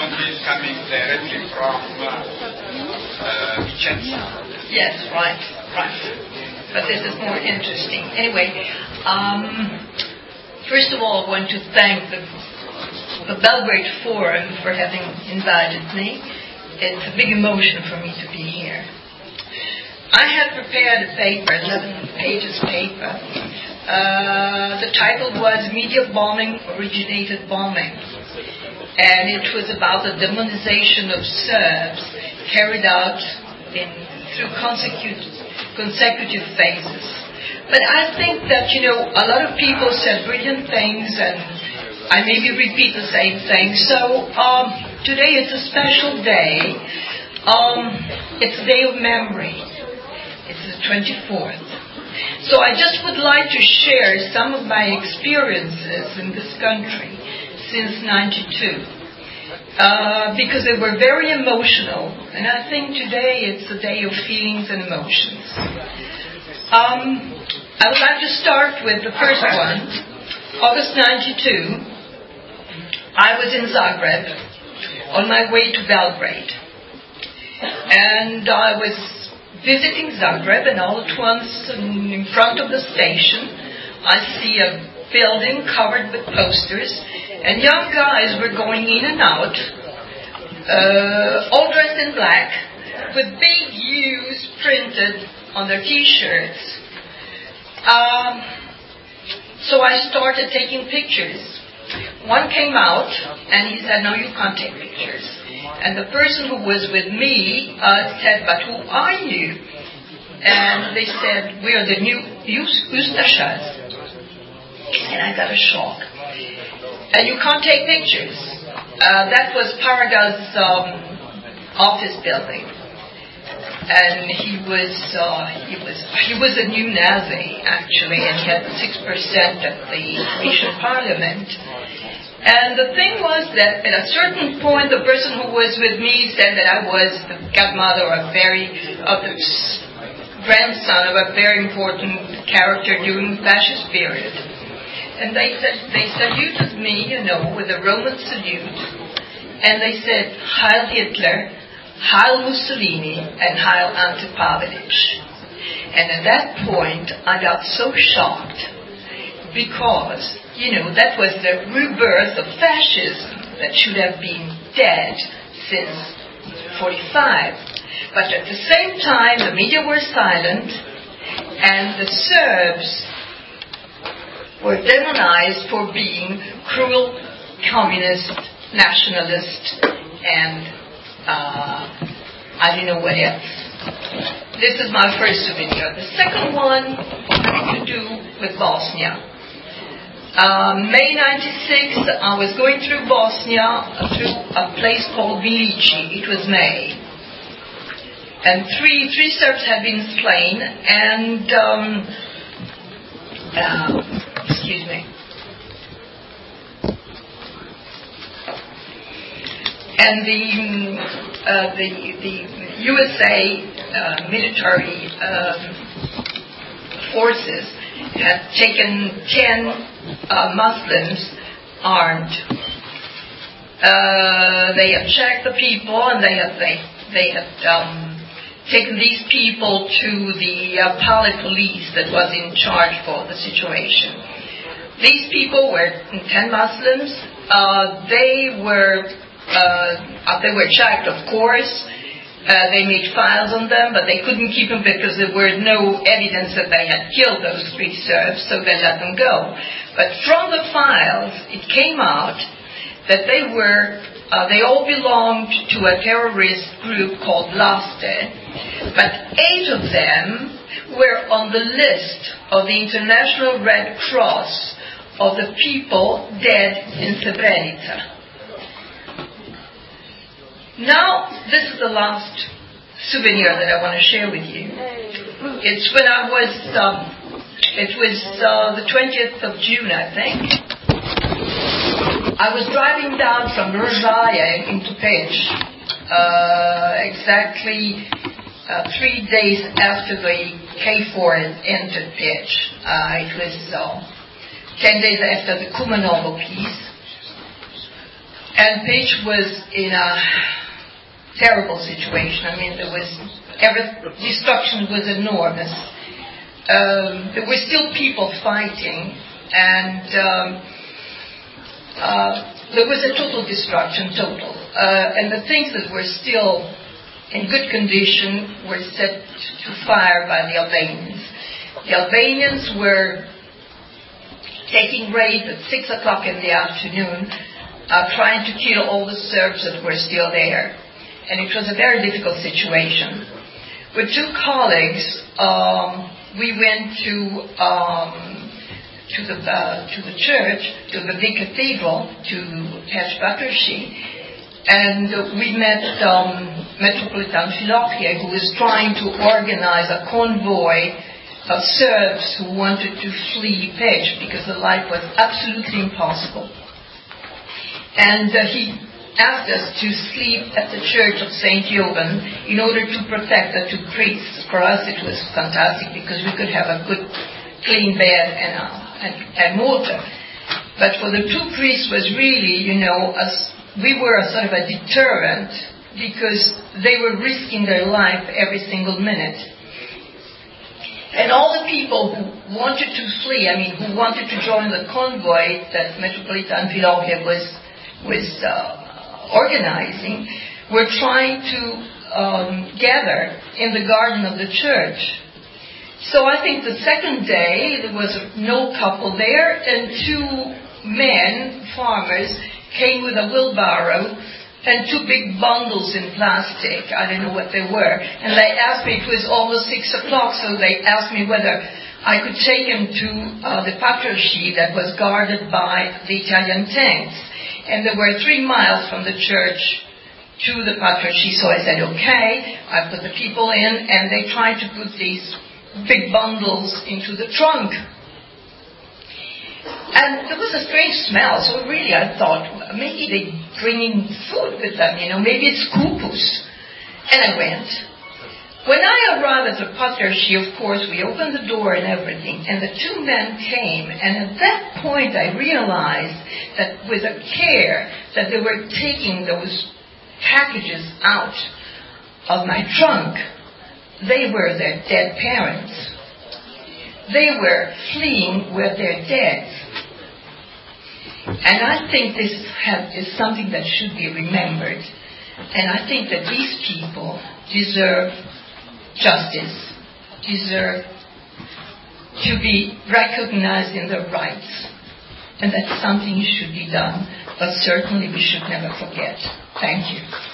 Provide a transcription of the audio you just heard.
is coming directly from Vicenza. Yes, right. But this is more interesting. Anyway, first of all, I want to thank the Belgrade Forum for having invited me. It's a big emotion for me to be here. I had prepared a paper, 11 pages paper. The title was Media Bombing Originated Bombing. And it was about the demonization of Serbs carried out through consecutive phases. But I think that, a lot of people said brilliant things, and I maybe repeat the same thing. So today is a special day. It's a day of memory. It's the 24th. So I just would like to share some of my experiences in this country since '92. Because they were very emotional, and I think today it's a day of feelings and emotions. I would like to start with the first one. August '92, I was in Zagreb on my way to Belgrade. And I was visiting Zagreb, and all at once, in front of the station, I see a building covered with posters, and young guys were going in and out, all dressed in black, with big U's printed on their T-shirts. So I started taking pictures. One came out, and he said, "No, you can't take pictures." And the person who was with me said, "But who are you?" And they said, "We are the new Ustashas." And I got a shock. And you can't take pictures. That was Paraga's office building. And he was a new Nazi, actually, and he had 6% of the Croatian parliament. And the thing was that at a certain point, the person who was with me said that I was the godmother of the grandson of a very important character during the fascist period. And they saluted me, with a Roman salute. And they said, "Heil Hitler, Heil Mussolini, and Heil Ante Pavelic." And at that point, I got so shocked because, that was the rebirth of fascism that should have been dead since 1945. But at the same time, the media were silent, and the Serbs were demonized for being cruel, communist, nationalist, and I don't know what else. This is my first souvenir. The second one had to do with Bosnia. May '96, I was going through Bosnia, through a place called Vilici. It was May. And three Serbs had been slain, and, excuse me. And the USA military forces had taken 10 Muslims armed. They had checked the people, and they had taken these people to the Pali police that was in charge for the situation. These people were 10 Muslims. They were checked, of course. They made files on them, but they couldn't keep them because there were no evidence that they had killed those 3 Serbs, so they let them go. But from the files, it came out that they all belonged to a terrorist group called Laste, but 8 of them were on the list of the International Red Cross of the people dead in Srebrenica. Now, this is the last souvenir that I want to share with you. It's when I was, it was the 20th of June, I think. I was driving down from Rožaje into Peć, exactly 3 days after the KFOR had entered Peć. It was 10 days after the Kumanovo peace. And Paige was in a terrible situation. I mean, destruction was enormous. There were still people fighting, and there was a total destruction, and the things that were still in good condition were set to fire by the Albanians. The Albanians were taking raid at 6 o'clock in the afternoon, trying to kill all the Serbs that were still there. And it was a very difficult situation. With two colleagues, we went to the church, to the big cathedral, to Hečbatoši, and we met Metropolitan Philokia, who was trying to organize a convoy of Serbs who wanted to flee Peć because the life was absolutely impossible. And he asked us to sleep at the church of St. Jovan in order to protect the two priests. For us it was fantastic because we could have a good clean bed and water. But for the two priests was really, we were a sort of a deterrent because they were risking their life every single minute. And all the people who wanted to flee, who wanted to join the convoy that Metropolitan Philokia was organizing, were trying to gather in the garden of the church. So I think the second day there was no couple there, and two men, farmers, came with a wheelbarrow and two big bundles in plastic. I don't know what they were. And they asked me, it was almost 6 o'clock, so they asked me whether I could take them to the Patrasci that was guarded by the Italian tanks. And there were 3 miles from the church to the Patrasci, so I said, okay. I put the people in, and they tried to put these big bundles into the trunk. And there was a strange smell, so really I thought, maybe they're bringing food with them, maybe it's kupus. And I went. When I arrived at the Patrasci, of course, we opened the door and everything, and the two men came, and at that point I realized that with the care that they were taking those packages out of my trunk, they were their dead parents. They were fleeing with their dead. And I think this is something that should be remembered. And I think that these people deserve justice, deserve to be recognized in their rights. And that's something should be done, but certainly we should never forget. Thank you.